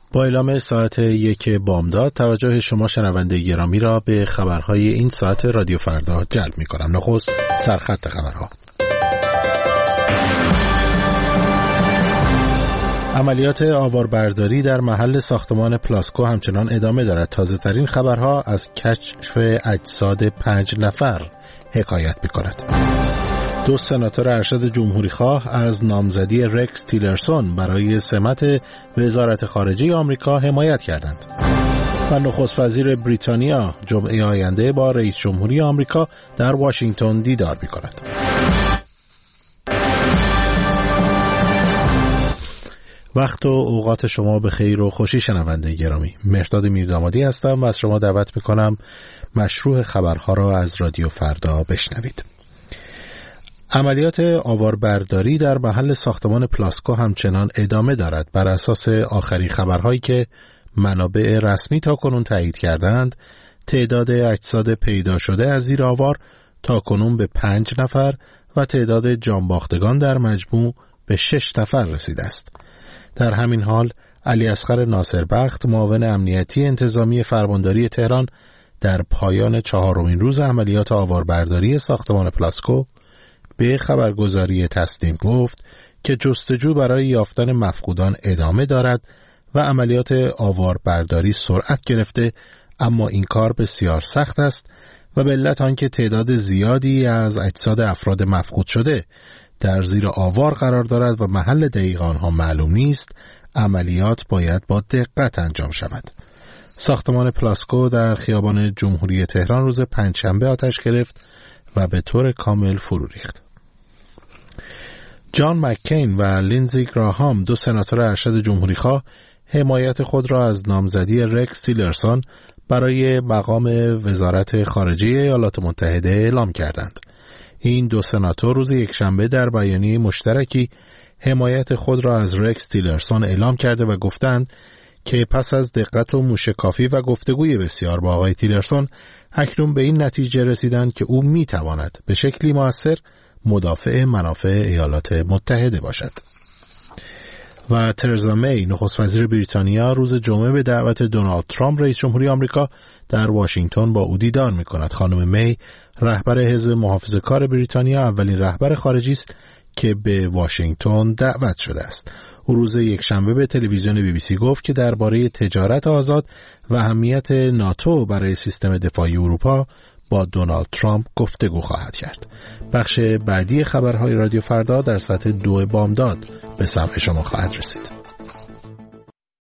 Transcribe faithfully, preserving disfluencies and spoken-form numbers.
با اعلام ساعت یک بامداد توجه شما شنونده گرامی را به خبرهای این ساعت رادیو فردا جلب می کنم. نخست سرخط خبرها. عملیات آواربرداری در محل ساختمان پلاسکو همچنان ادامه دارد. تازه ترین خبرها از کشف اجساد پنج نفر حکایت می کند. دو سناتور ارشد جمهوری خواه از نامزدی رکس تیلرسون برای سمت وزارت خارجه آمریکا حمایت کردند. و نخست وزیر بریتانیا جمعه آینده با رئیس جمهوری آمریکا در واشنگتن دیدار می کند. وقت و اوقات شما به خیر و خوشی شنونده گرامی. مهرداد میردامادی هستم و از شما دعوت می کنم مشروع خبرها را از رادیو فردا بشنوید. عملیات آواربرداری در محل ساختمان پلاسکو همچنان ادامه دارد. بر اساس آخرین خبرهایی که منابع رسمی تاکنون تایید کردند، تعداد اجساد پیدا شده از زیر آوار تاکنون به پنج نفر و تعداد جانباختگان در مجموع به شش نفر رسیده است. در همین حال علی اصغر ناصربخت معاون امنیتی انتظامی فرمانداری تهران در پایان چهارمین روز عملیات آواربرداری ساختمان پلاسکو به خبرگزاری تسنیم گفت که جستجو برای یافتن مفقودان ادامه دارد و عملیات آواربرداری سرعت گرفته، اما این کار بسیار سخت است و به علت آنکه تعداد زیادی از اجساد افراد مفقود شده در زیر آوار قرار دارد و محل دقیق آنها معلوم نیست، عملیات باید با دقت انجام شود. ساختمان پلاسکو در خیابان جمهوری تهران روز پنجشنبه آتش گرفت و به طور کامل فرو ریخت. جان مککین و لینزی گراهام دو سناتور ارشد جمهوری خواه حمایت خود را از نامزدی رکس تیلرسون برای مقام وزارت خارجه ایالات متحده اعلام کردند. این دو سناتور روز یکشنبه در بیانیه مشترکی حمایت خود را از رکس تیلرسون اعلام کرده و گفتند که پس از دقت و موشکافی و گفتگوی بسیار با آقای تیلرسون اکنون به این نتیجه رسیدند که او میتواند به شکلی مؤثر مدافع منافع ایالات متحده باشد. و ترزا می نخست وزیر بریتانیا روز جمعه به دعوت دونالد ترامپ رئیس جمهوری آمریکا در واشنگتن با او دیدار می‌کند. خانم می رهبر حزب محافظه‌کار بریتانیا اولین رهبر خارجی است که به واشنگتن دعوت شده است. او روز یکشنبه به تلویزیون بی بی سی گفت که درباره تجارت آزاد و اهمیت ناتو برای سیستم دفاعی اروپا با دونالد ترامپ گفتگو خواهد کرد. بخش بعدی خبرهای رادیو فردا در ساعت دو بامداد به سمع شما خواهد رسید.